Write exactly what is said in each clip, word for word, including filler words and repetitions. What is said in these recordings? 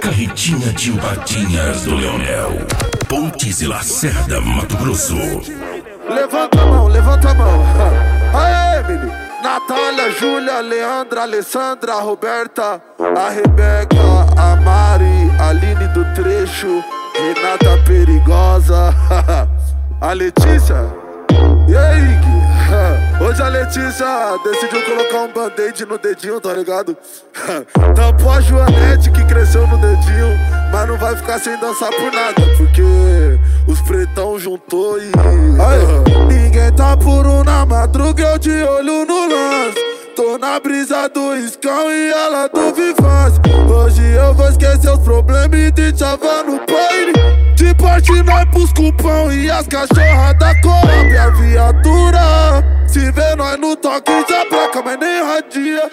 Carretinha de Patinhas do Leonel, Pontes e Lacerda, Mato Grosso. Levanta a mão, levanta a mão. Aê, menino. Natália, Júlia, Leandra, Alessandra, Roberta, a Rebeca, a Mari, a Aline do Trecho, Renata Perigosa, a Letícia. E aí, Gui? Hoje a Letícia decidiu colocar um band-aid no dedinho, tá ligado? Tampou a Joanete que cresceu no dedinho, mas não vai ficar sem dançar por nada, porque os pretão juntou e... Aí, ninguém tá puro na madruga, eu de olho no lance. Tô na brisa do Iscão e ela do Vivaz. Hoje eu vou esquecer os problemas e te chavar no baile. De parte nós pros cupão e as cachorras da Coab. A viatura, se vê nós no toque já placa, mas nem radia.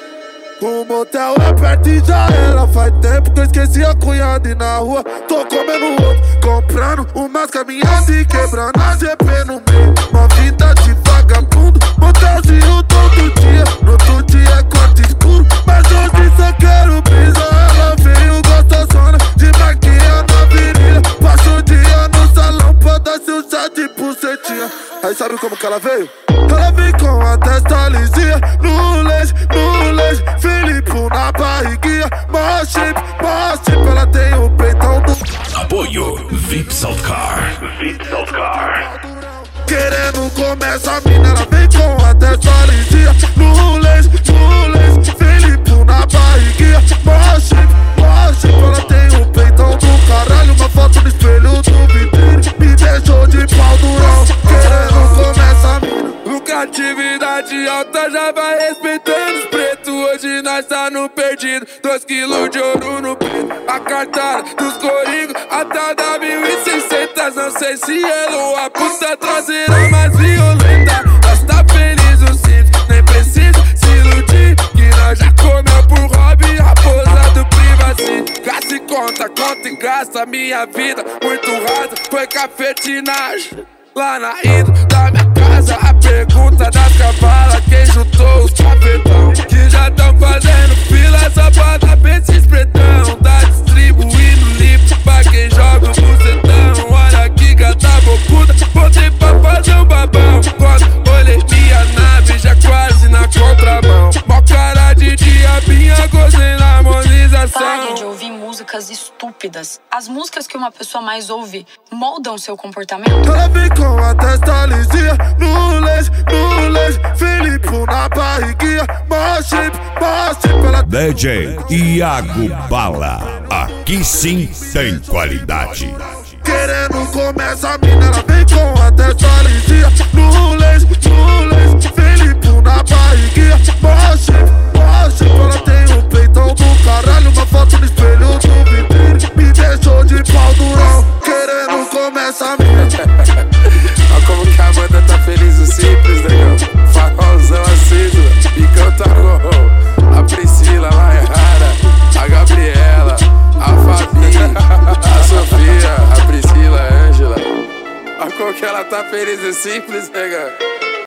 O motel é perto e já era. Faz tempo que eu esqueci a cunhada e na rua tô comendo outro, comprando umas caminhadas e quebrando a G P no meio. Uma vida de vagabundo, motelzinho todo dia. No outro dia é quarto escuro, mas hoje só quero brisa. Ela veio gostosona de maquiar na virilha. Passa o dia no salão pra dar seu chá de bucetinha. Aí sabe como que ela veio? Ela vem com a testa lisinha, no leite, no leite, Felipe na barriguinha, mó shape, mó shape, ela tem o peitão do... Apoio V I P Saltcar. V I P Saltcar. Querendo comer essa mina, ela vem com a testa lisinha, no leite, no leite, Felipe na barriguinha, mó shape, mó shape, ela tem o peitão do caralho, uma foto no espelho do vitrine, me deixou de pau durão. Querendo comer essa mina. Lucratividade alta já vai respeitando os pretos. Hoje nós tá no perdido, dois quilos de ouro no peito. A cartada dos corigos, a tada mil e seiscentos. Não sei se ela ou a puta traseira mais violenta. Nós tá feliz o simples, nem precisa se iludir, que nós já comeu por hobby, raposa do privacy. Gasta e conta, conta e gasta, minha vida muito rasa. Foi cafetinagem lá na ida da minha casa. A pergunta das cavalas, quem juntou os cafetão que já tão fazendo fila só pra dar pra esses pretão. Tá distribuindo livro pra quem joga o bucetão. Olha que gata bocuda, botei pra fazer um babão. Quando olhei minha nave, já quase na contramão. Mó cara de diabinha, gozei na harmonização. Pare de ouvir músicas estúpidas. As músicas que uma pessoa mais ouve moldam seu comportamento. Ela vem com a testa lisinha, no leite, no leite, Felipe na barriguinha, mó shape, mó shape, ela... D J Iago Bala, aqui sim tem qualidade. Querendo comer essa mina, ela vem com a testa lisinha, no leite, no leite, Felipe na barriguinha, mó shape, mó shape, ela tem o peitão do caralho, uma foto no espelho do vitrine, me deixou de pau durão. Querendo comer essa mina. Olha como que a banda tá feliz, o simples, negão. Farolzão aceso, picão tá gol. A Priscila lá é rara, a Gabriela, a Fabi, a Sofia, a Priscila, a Ângela. Olha como que ela tá feliz, o simples, negão.